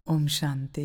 ओम शांति।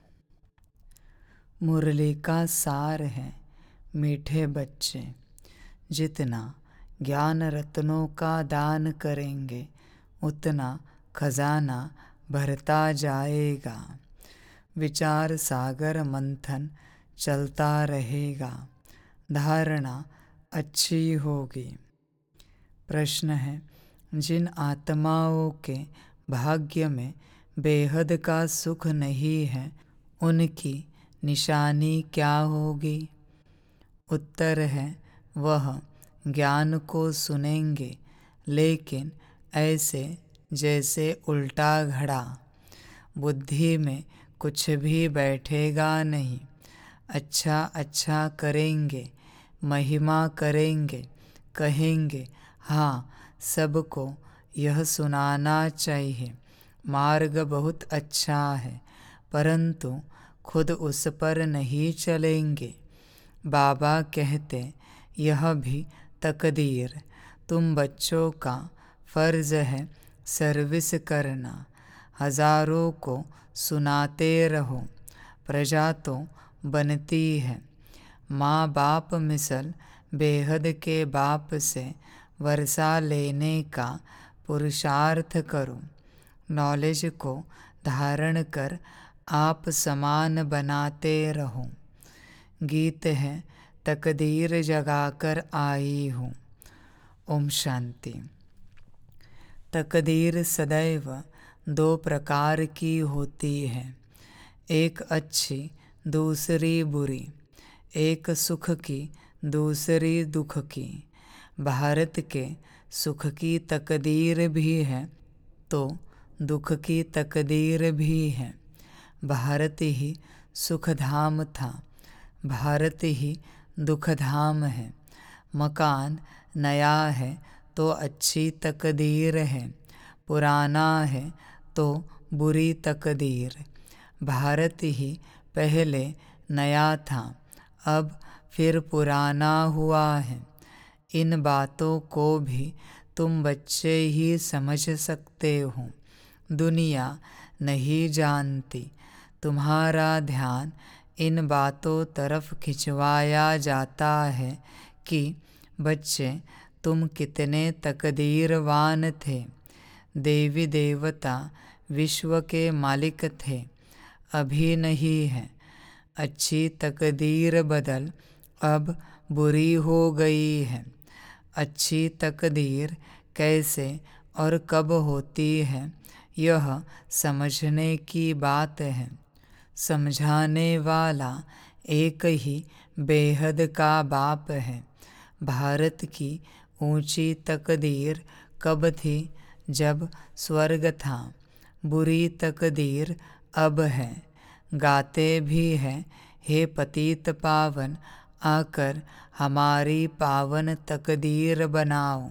मुरली का सार है मीठे बच्चे, जितना ज्ञान रत्नों का दान करेंगे उतना खजाना भरता जाएगा। विचार सागर मंथन चलता रहेगा, धारणा अच्छी होगी। प्रश्न है, जिन आत्माओं के भाग्य में बेहद का सुख नहीं है उनकी निशानी क्या होगी? उत्तर है, वह ज्ञान को सुनेंगे लेकिन ऐसे जैसे उल्टा घड़ा, बुद्धि में कुछ भी बैठेगा नहीं। अच्छा अच्छा करेंगे, महिमा करेंगे, कहेंगे हाँ सबको यह सुनाना चाहिए, मार्ग बहुत अच्छा है, परंतु खुद उस पर नहीं चलेंगे। बाबा कहते, यह भी तकदीर, तुम बच्चों का फर्ज है सर्विस करना। हजारों को सुनाते रहो, प्रजा तो बनती है। माँ बाप मिसल बेहद के बाप से वर्षा लेने का पुरुषार्थ करो। नॉलेज को धारण कर आप समान बनाते रहो। गीत है, तकदीर जगाकर आई हूँ। ओम शांति। तकदीर सदैव दो प्रकार की होती है, एक अच्छी दूसरी बुरी, एक सुख की दूसरी दुख की। भारत के सुख की तकदीर भी है तो दुख की तकदीर भी है। भारत ही सुख धाम था, भारत ही दुख धाम है। मकान नया है तो अच्छी तकदीर है, पुराना है तो बुरी तकदीर। भारत ही पहले नया था, अब फिर पुराना हुआ है। इन बातों को भी तुम बच्चे ही समझ सकते हो, दुनिया नहीं जानती। तुम्हारा ध्यान इन बातों तरफ खिंचवाया जाता है कि बच्चे तुम कितने तकदीरवान थे। देवी देवता विश्व के मालिक थे, अभी नहीं है। अच्छी तकदीर बदल अब बुरी हो गई है। अच्छी तकदीर कैसे और कब होती है, यह समझने की बात है। समझाने वाला एक ही बेहद का बाप है। भारत की ऊंची तकदीर कब थी? जब स्वर्ग था। बुरी तकदीर अब है। गाते भी हैं, हे पतित पावन, आकर हमारी पावन तकदीर बनाओ।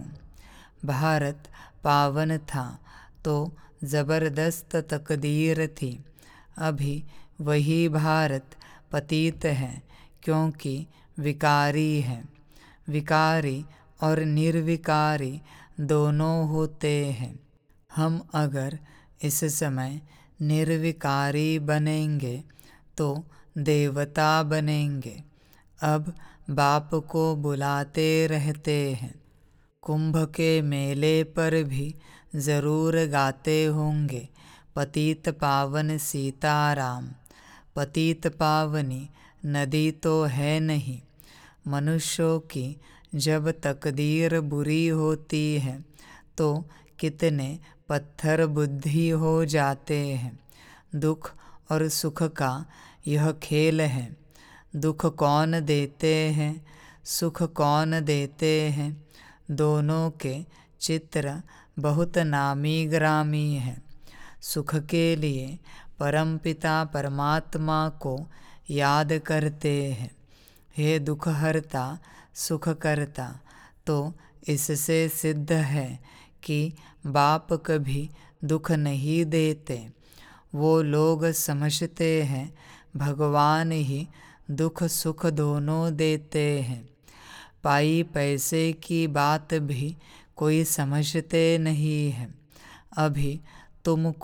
भारत पावन था तो ज़बरदस्त तकदीर थी, अभी वही भारत पतित है क्योंकि विकारी है। विकारी और निर्विकारी दोनों होते हैं। हम अगर इस समय निर्विकारी बनेंगे तो देवता बनेंगे। अब बाप को बुलाते रहते हैं। कुंभ के मेले पर भी ज़रूर गाते होंगे, पतित पावन सीताराम। पतित पावनी नदी तो है नहीं। मनुष्यों की जब तकदीर बुरी होती है तो कितने पत्थर बुद्धि हो जाते हैं। दुख और सुख का यह खेल है। दुख कौन देते हैं, सुख कौन देते हैं, दोनों के चित्र बहुत नामी ग्रामी हैं। सुख के लिए परमपिता परमात्मा को याद करते हैं, हे दुख हरता सुख करता। तो इससे सिद्ध है कि बाप कभी दुख नहीं देते। वो लोग समझते हैं भगवान ही दुख सुख दोनों देते हैं। पाई पैसे की बात भी कोई समझते नहीं है। अभी तुमको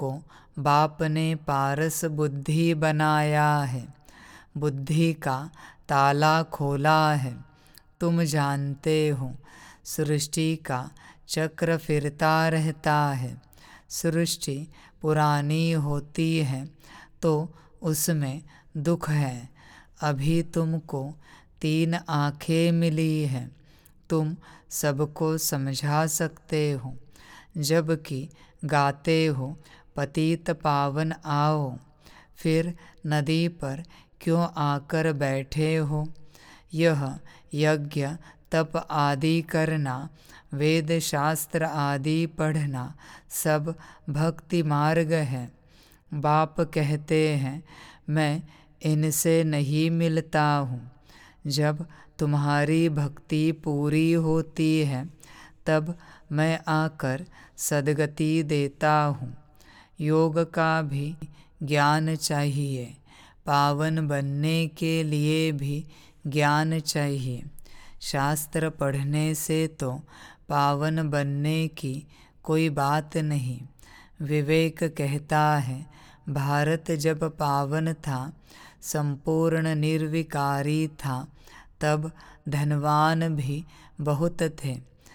बाप ने पारस बुद्धि बनाया है, बुद्धि का ताला खोला है। तुम जानते हो सृष्टि का चक्र फिरता रहता है। सृष्टि पुरानी होती है तो उसमें दुख है। अभी तुमको 3 आँखें मिली हैं, तुम सबको समझा सकते हो। जबकि गाते हो पतित पावन आओ, फिर नदी पर क्यों आकर बैठे हो। यह यज्ञ तप आदि करना, वेद शास्त्र आदि पढ़ना सब भक्ति मार्ग है। बाप कहते हैं मैं इनसे नहीं मिलता हूँ। जब तुम्हारी भक्ति पूरी होती है तब मैं आकर सद्गति देता हूँ। योग का भी ज्ञान चाहिए, पावन बनने के लिए भी ज्ञान चाहिए। शास्त्र पढ़ने से तो पावन बनने की कोई बात नहीं। विवेक कहता है भारत जब पावन था, संपूर्ण निर्विकारी था, तब धनवान भी बहुत थे।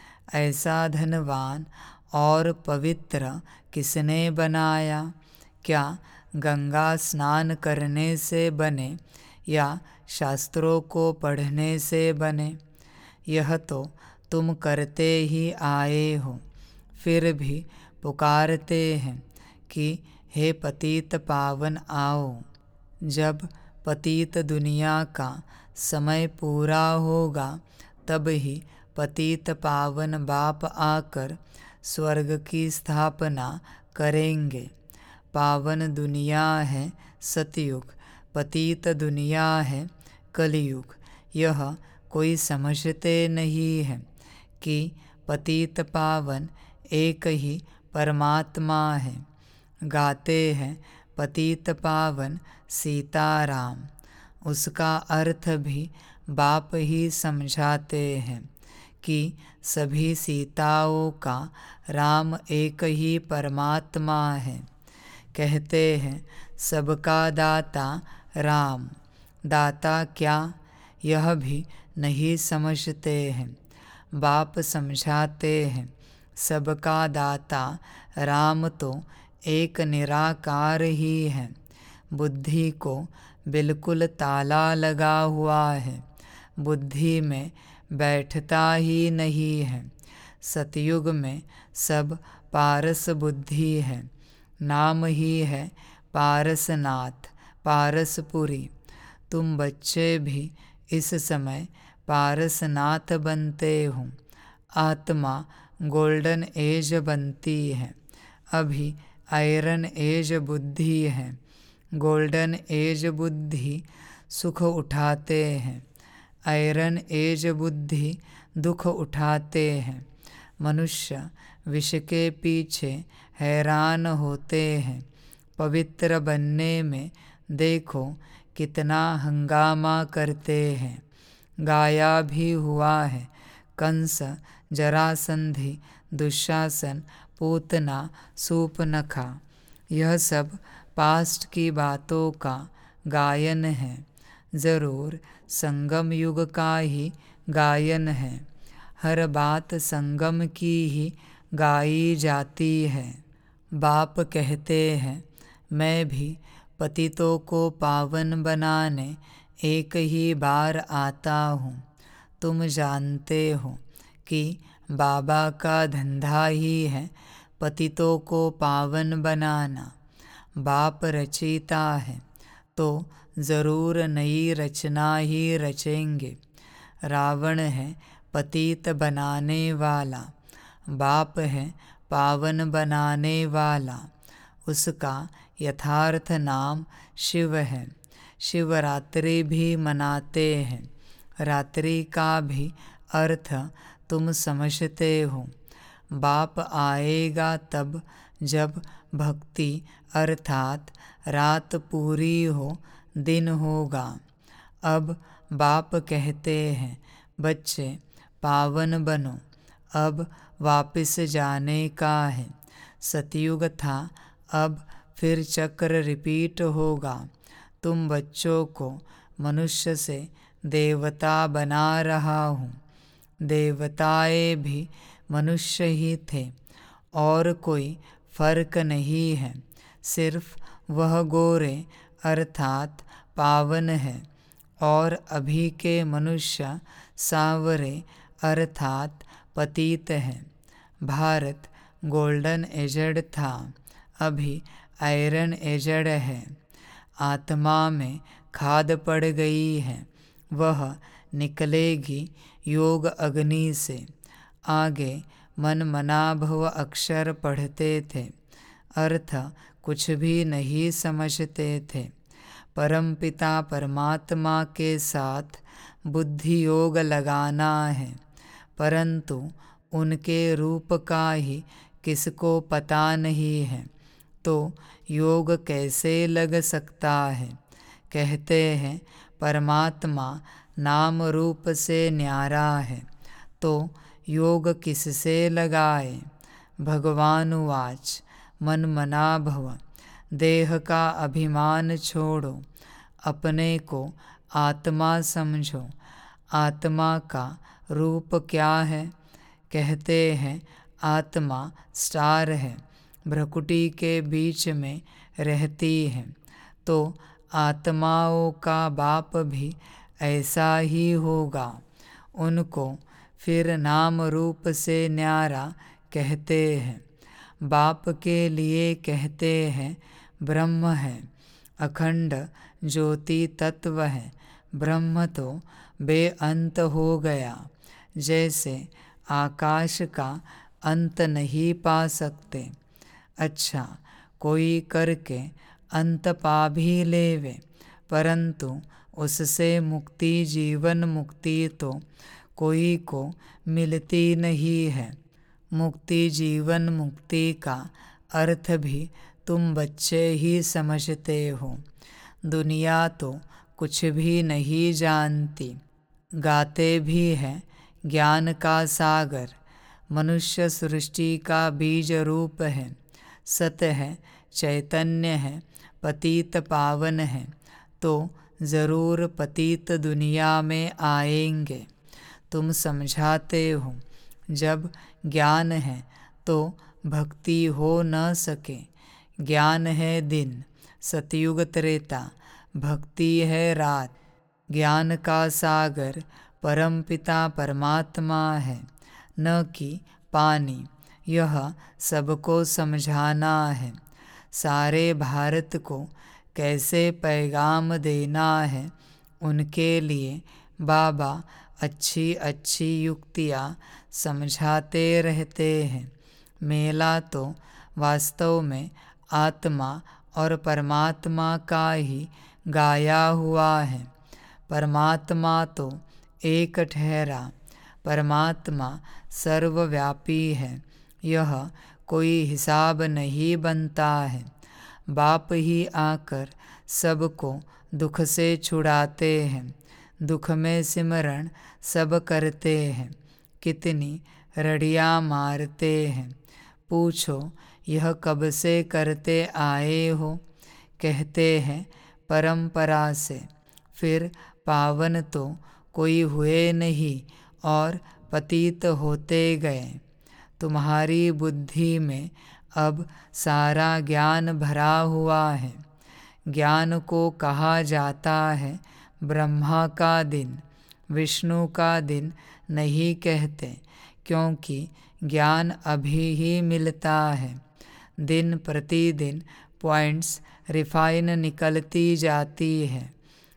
ऐसा धनवान और पवित्र किसने बनाया। क्या गंगा स्नान करने से बने या शास्त्रों को पढ़ने से बने। यह तो तुम करते ही आए हो, फिर भी पुकारते हैं कि हे पतित पावन आओ। जब पतित दुनिया का समय पूरा होगा तब ही पतित पावन बाप आकर स्वर्ग की स्थापना करेंगे। पावन दुनिया है सतयुग, पतित दुनिया है कलयुग। यह कोई समझते नहीं है कि पतित पावन एक ही परमात्मा है। गाते हैं पतित पावन सीताराम, उसका अर्थ भी बाप ही समझाते हैं कि सभी सीताओं का राम एक ही परमात्मा है। कहते हैं सबका दाता राम, दाता क्या यह भी नहीं समझते हैं। बाप समझाते हैं सबका दाता राम तो एक निराकार ही है। बुद्धि को बिल्कुल ताला लगा हुआ है, बुद्धि में बैठता ही नहीं है। सतयुग में सब पारस बुद्धि है, नाम ही है पारसनाथ, पारसपुरी। तुम बच्चे भी इस समय पारसनाथ बनते हो। आत्मा गोल्डन एज बनती है, अभी आयरन एज बुद्धि है। गोल्डन एज बुद्धि सुख उठाते हैं, आयरन एज बुद्धि दुख उठाते हैं। मनुष्य विष के पीछे हैरान होते हैं। पवित्र बनने में देखो कितना हंगामा करते हैं। गाया भी हुआ है कंस, जरासंधि, दुशासन, पूतना, सूपनखा। यह सब पास्ट की बातों का गायन है, ज़रूर संगम युग का ही गायन है। हर बात संगम की ही गाई जाती है। बाप कहते हैं मैं भी पतितों को पावन बनाने एक ही बार आता हूँ। तुम जानते हो कि बाबा का धंधा ही है पतितों को पावन बनाना। बाप रचयिता है तो ज़रूर नई रचना ही रचेंगे। रावण है पतित बनाने वाला, बाप है पावन बनाने वाला। उसका यथार्थ नाम शिव है। शिवरात्रि भी मनाते हैं, रात्रि का भी अर्थ तुम समझते हो। बाप आएगा तब जब भक्ति अर्थात रात पूरी हो, दिन होगा। अब बाप कहते हैं बच्चे पावन बनो, अब वापिस जाने का है। सतयुग था, अब फिर चक्र रिपीट होगा। तुम बच्चों को मनुष्य से देवता बना रहा हूँ। देवताएं भी मनुष्य ही थे और कोई फर्क नहीं है। सिर्फ वह गोरे अर्थात पावन है और अभी के मनुष्य सांवरे अर्थात पतित है। भारत गोल्डन एजड था, अभी आयरन एजड है। आत्मा में खाद पड़ गई है, वह निकलेगी योग अग्नि से। आगे मन मनाभव अक्षर पढ़ते थे, अर्थ कुछ भी नहीं समझते थे। परमपिता परमात्मा के साथ बुद्धि योग लगाना है, परंतु उनके रूप का ही किसको पता नहीं है, तो योग कैसे लग सकता है। कहते हैं परमात्मा नाम रूप से न्यारा है, तो योग किससे लगाए। भगवान वाच मन मना भव, देह का अभिमान छोड़ो, अपने को आत्मा समझो। आत्मा का रूप क्या है। कहते हैं आत्मा स्टार है, भ्रकुटी के बीच में रहती है, तो आत्माओं का बाप भी ऐसा ही होगा। उनको फिर नाम रूप से न्यारा कहते हैं। बाप के लिए कहते हैं ब्रह्म है, अखंड ज्योति तत्व है। ब्रह्म तो बेअंत हो गया, जैसे आकाश का अंत नहीं पा सकते। अच्छा, कोई करके अंत पा भी लेवे, परंतु उससे मुक्ति जीवन मुक्ति तो कोई को मिलती नहीं है। मुक्ति जीवन मुक्ति का अर्थ भी तुम बच्चे ही समझते हो। दुनिया तो कुछ भी नहीं जानती। गाते भी हैं ज्ञान का सागर, मनुष्य सृष्टि का बीज रूप है। सत्य है, चैतन्य है, पतित पावन है, तो ज़रूर पतित दुनिया में आएंगे। तुम समझाते हो जब ज्ञान है तो भक्ति हो न सके। ज्ञान है दिन, सतयुग त्रेता, भक्ति है रात। ज्ञान का सागर परमपिता परमात्मा है, न कि पानी। यह सबको समझाना है। सारे भारत को कैसे पैगाम देना है, उनके लिए बाबा अच्छी अच्छी युक्तियाँ समझाते रहते हैं। मेला तो वास्तव में आत्मा और परमात्मा का ही गाया हुआ है। परमात्मा तो एक ठहरा, परमात्मा सर्वव्यापी है। यह कोई हिसाब नहीं बनता है। बाप ही आकर सबको दुख से छुड़ाते हैं। दुख में सिमरण सब करते हैं, कितनी रड़ियाँ मारते हैं। पूछो यह कब से करते आए हो। कहते हैं परंपरा से। फिर पावन तो कोई हुए नहीं और पतित होते गए। तुम्हारी बुद्धि में अब सारा ज्ञान भरा हुआ है। ज्ञान को कहा जाता है ब्रह्मा का दिन, विष्णु का दिन नहीं कहते, क्योंकि ज्ञान अभी ही मिलता है। दिन प्रतिदिन पॉइंट्स रिफाइन निकलती जाती है।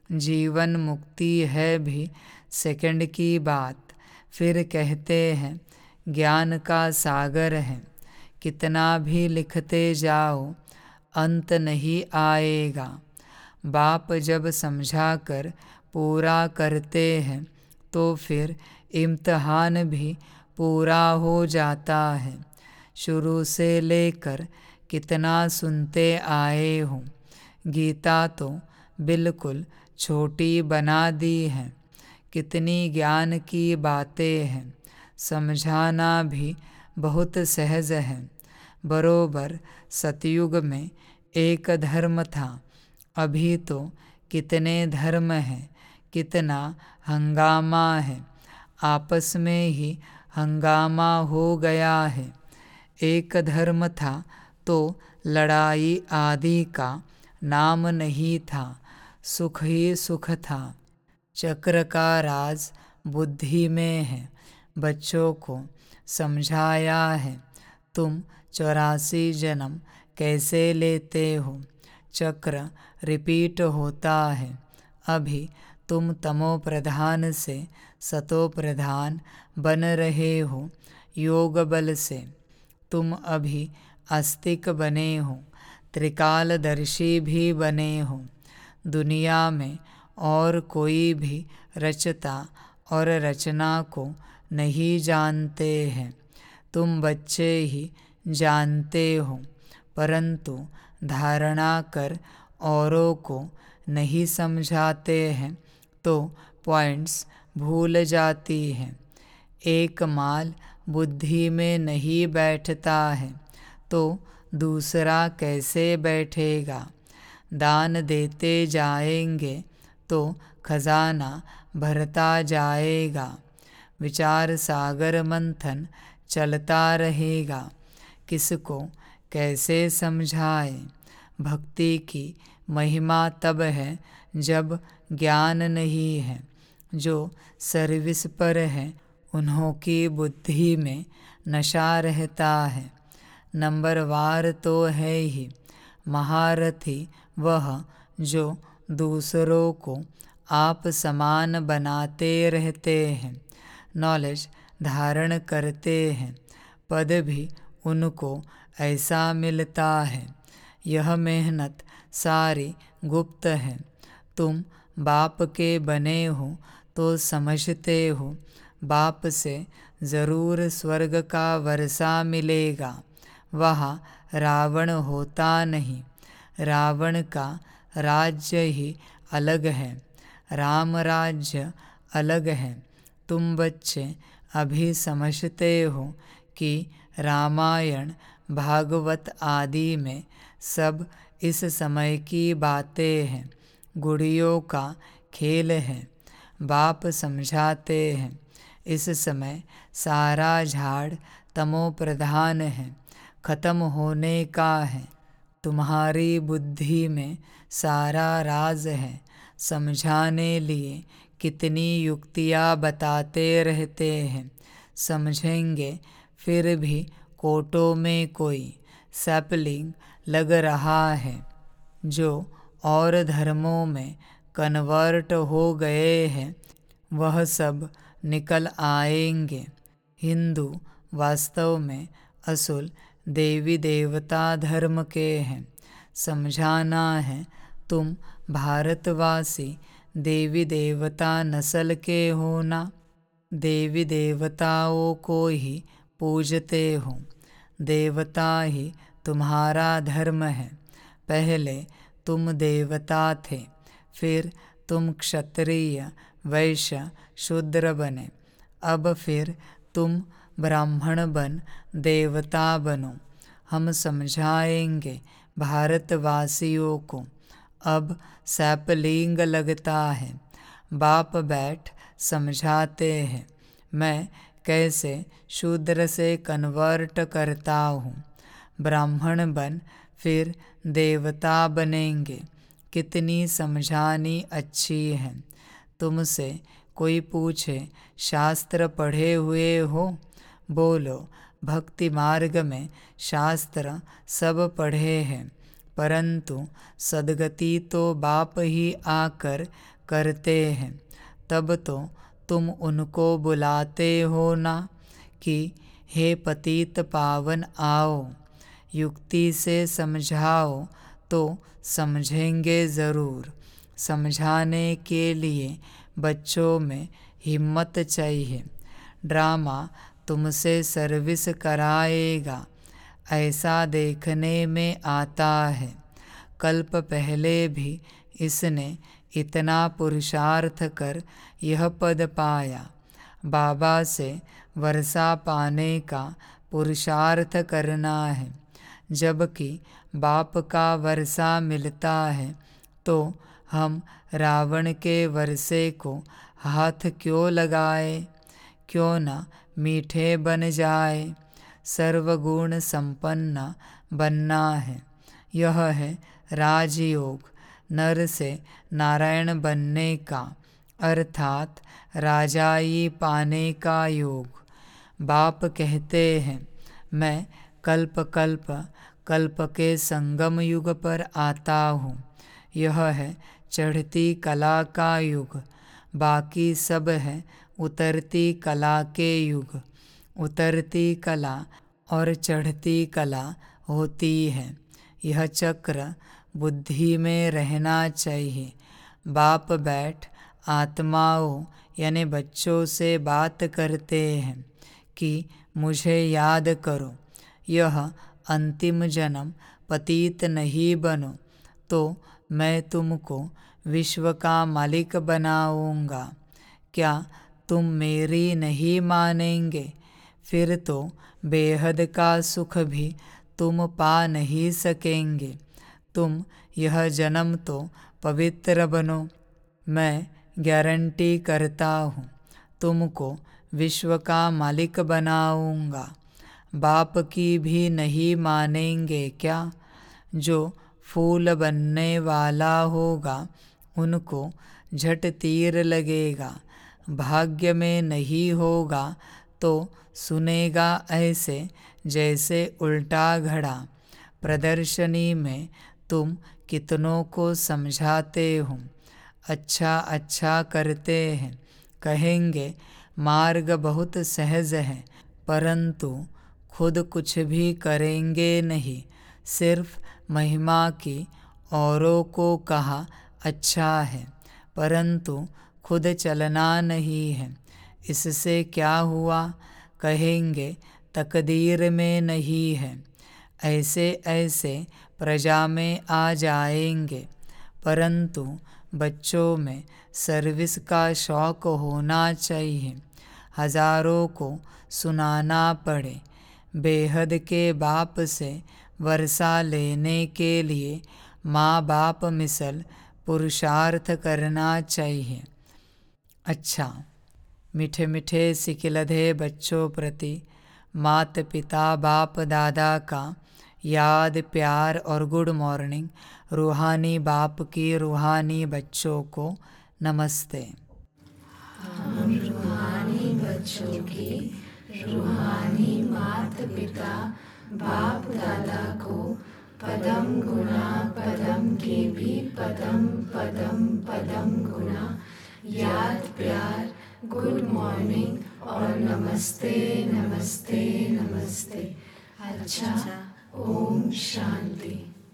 जीवन मुक्ति है भी सेकंड की बात। फिर कहते हैं ज्ञान का सागर है, कितना भी लिखते जाओ अंत नहीं आएगा। बाप जब समझा कर पूरा करते हैं तो फिर इम्तहान भी पूरा हो जाता है। शुरू से लेकर कितना सुनते आए हो। गीता तो बिल्कुल छोटी बना दी है। कितनी ज्ञान की बातें हैं, समझाना भी बहुत सहज है। बरोबर सतयुग में एक धर्म था, अभी तो कितने धर्म हैं, कितना हंगामा है, आपस में ही हंगामा हो गया है। एक धर्म था तो लड़ाई आदि का नाम नहीं था, सुख ही सुख था। चक्र का राज बुद्धि में है, बच्चों को समझाया है। तुम 84 जन्म कैसे लेते हो, चक्र रिपीट होता है। अभी तुम तमो प्रधान से सतो प्रधान बन रहे हो, योग बल से। तुम अभी आस्तिक बने हो, त्रिकालदर्शी भी बने हो। दुनिया में और कोई भी रचता और रचना को नहीं जानते हैं, तुम बच्चे ही जानते हो, परंतु धारणा कर औरों को नहीं समझाते हैं तो पॉइंट्स भूल जाती हैं। एक माल बुद्धि में नहीं बैठता है तो दूसरा कैसे बैठेगा। दान देते जाएंगे तो खजाना भरता जाएगा। विचार सागर मंथन चलता रहेगा, किसको कैसे समझाए। भक्ति की महिमा तब है जब ज्ञान नहीं है। जो सर्विस पर है उन्हों की बुद्धि में नशा रहता है। नंबरवार तो है ही, महारथी वह जो दूसरों को आप समान बनाते रहते हैं, नॉलेज धारण करते हैं, पद भी उनको ऐसा मिलता है। यह मेहनत सारी गुप्त है। तुम बाप के बने हो तो समझते हो, बाप से ज़रूर स्वर्ग का वर्षा मिलेगा। वहाँ रावण होता नहीं, रावण का राज्य ही अलग है, राम राज्य अलग है। तुम बच्चे अभी समझते हो कि रामायण भागवत आदि में सब इस समय की बातें हैं, गुड़ियों का खेल है। बाप समझाते हैं, इस समय सारा झाड़ तमो प्रधान है, खत्म होने का है। तुम्हारी बुद्धि में सारा राज है, समझाने लिए कितनी युक्तियाँ बताते रहते हैं। समझेंगे फिर भी कोटों में कोई सैपलिंग लग रहा है। जो और धर्मों में कन्वर्ट हो गए हैं वह सब निकल आएंगे। हिंदू वास्तव में असुल देवी देवता धर्म के हैं। समझाना है, तुम भारतवासी देवी देवता नस्ल के हो ना, देवी देवताओं को ही पूजते हो। देवता ही तुम्हारा धर्म है। पहले तुम देवता थे, फिर तुम क्षत्रिय वैश्य शूद्र बने, अब फिर तुम ब्राह्मण बन देवता बनो। हम समझाएंगे भारतवासियों को। अब सैपलिंग लगता है, बाप बैठ समझाते हैं, मैं कैसे शूद्र से कन्वर्ट करता हूँ। ब्राह्मण बन फिर देवता बनेंगे। कितनी समझानी अच्छी है। तुमसे कोई पूछे शास्त्र पढ़े हुए हो, बोलो भक्ति मार्ग में शास्त्र सब पढ़े हैं, परंतु सद्गति तो बाप ही आकर करते हैं। तब तो तुम उनको बुलाते हो ना कि हे पतित पावन आओ, युक्ति से समझाओ तो समझेंगे ज़रूर। समझाने के लिए बच्चों में हिम्मत चाहिए। ड्रामा तुमसे सर्विस कराएगा, ऐसा देखने में आता है। कल्प पहले भी इसने इतना पुरुषार्थ कर यह पद पाया। बाबा से वर्षा पाने का पुरुषार्थ करना है। जबकि बाप का वर्षा मिलता है तो हम रावण के वर्षे को हाथ क्यों लगाए। क्यों न मीठे बन जाए। सर्वगुण संपन्न बनना है, यह है राजयोग। नर से नारायण बनने का अर्थात राजाई पाने का योग। बाप कहते हैं मैं कल्प कल्प कल्प के संगम युग पर आता हूँ। यह है चढ़ती कला का युग। बाकी सब है उतरती कला के युग। उतरती कला और चढ़ती कला होती है। यह चक्र बुद्धि में रहना चाहिए। बाप बैठ आत्माओं यानी बच्चों से बात करते हैं कि मुझे याद करो। यह अंतिम जन्म पतित नहीं बनो तो मैं तुमको विश्व का मालिक बनाऊंगा। क्या तुम मेरी नहीं मानेंगे? फिर तो बेहद का सुख भी तुम पा नहीं सकेंगे। तुम यह जन्म तो पवित्र बनो। मैं गारंटी करता हूँ तुमको विश्व का मालिक बनाऊंगा। बाप की भी नहीं मानेंगे क्या? जो फूल बनने वाला होगा उनको झट तीर लगेगा। भाग्य में नहीं होगा तो सुनेगा ऐसे जैसे उल्टा घड़ा। प्रदर्शनी में तुम कितनों को समझाते हो। अच्छा अच्छा करते हैं, कहेंगे मार्ग बहुत सहज है, परंतु खुद कुछ भी करेंगे नहीं। सिर्फ महिमा की औरों को कहा अच्छा है, परंतु खुद चलना नहीं है। इससे क्या हुआ? कहेंगे तकदीर में नहीं है। ऐसे ऐसे प्रजा में आ जाएंगे, परंतु बच्चों में सर्विस का शौक होना चाहिए। हजारों को सुनाना पड़े। बेहद के बाप से वर्षा लेने के लिए माँ बाप मिसल पुरुषार्थ करना चाहिए। अच्छा, मीठे मीठे सिकिलधे बच्चों प्रति माता पिता बाप दादा का याद प्यार और गुड मॉर्निंग। रूहानी बाप की रूहानी बच्चों को नमस्ते। हम रूहानी बच्चों की रूहानी माता पिता बाप दादा को पदम गुणा पदम के भी पदम पदम पदम गुणा याद प्यार गुड मॉर्निंग और नमस्ते नमस्ते नमस्ते। अच्छा, ओम शांति।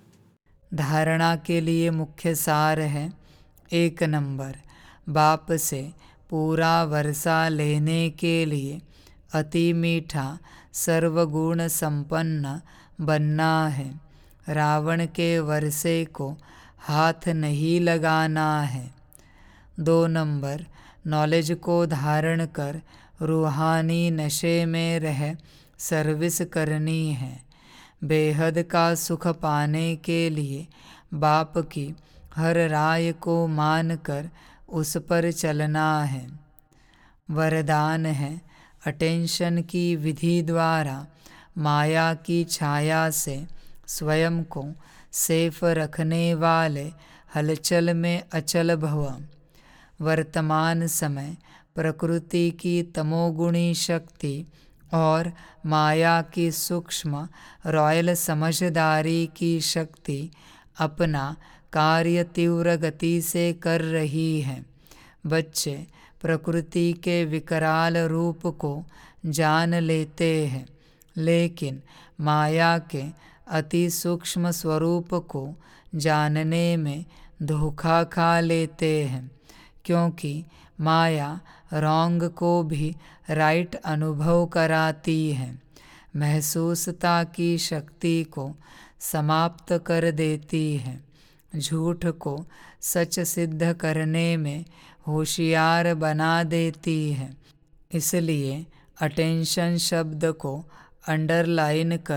धारणा के लिए मुख्य सार है। 1 नंबर, बाप से पूरा वर्षा लेने के लिए अति मीठा सर्वगुण संपन्न बनना है। रावण के वर्षे को हाथ नहीं लगाना है। 2 नंबर, नॉलेज को धारण कर रूहानी नशे में रह सर्विस करनी है। बेहद का सुख पाने के लिए बाप की हर राय को मानकर उस पर चलना है। वरदान है अटेंशन की विधि द्वारा माया की छाया से स्वयं को सेफ रखने वाले हलचल में अचल भव। वर्तमान समय प्रकृति की तमोगुणी शक्ति और माया की सूक्ष्म रॉयल समझदारी की शक्ति अपना कार्य तीव्र गति से कर रही है। बच्चे प्रकृति के विकराल रूप को जान लेते हैं, लेकिन माया के अति सूक्ष्म स्वरूप को जानने में धोखा खा लेते हैं, क्योंकि माया रॉन्ग को भी राइट अनुभव कराती है। महसूसता की शक्ति को समाप्त कर देती है। झूठ को सच सिद्ध करने में होशियार बना देती है। इसलिए अटेंशन शब्द को अंडरलाइन कर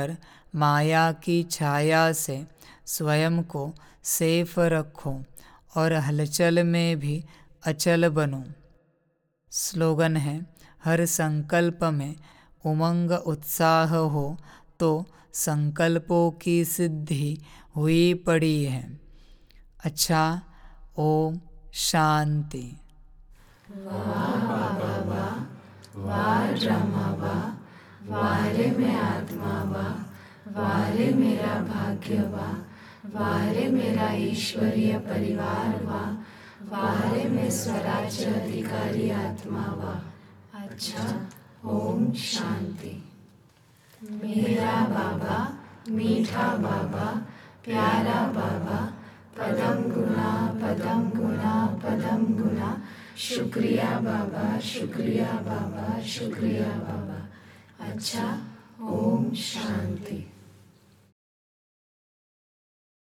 माया की छाया से स्वयं को सेफ रखो और हलचल में भी अचल बनो। स्लोगन है, हर संकल्प में उमंग उत्साह हो तो संकल्पों की सिद्धि हुई पड़ी है। अच्छा, ओम शांति। वाह बाबा वाह, वाह ब्रह्मा वाह, वाह रे मैं आत्मा वाह, वाह रे मेरा भाग्य वाह, वाह रे मेरा ईश्वरीय परिवार वाह, वाह रे मैं स्वराज्य अधिकारी आत्मा वाह। अच्छा, ओम शांति। मेरा बाबा, मीठा बाबा, प्यारा बाबा, पदम गुना पदम गुना पदम गुना, शुक्रिया बाबा, शुक्रिया बाबा, शुक्रिया बाबा। अच्छा, ओम शांति।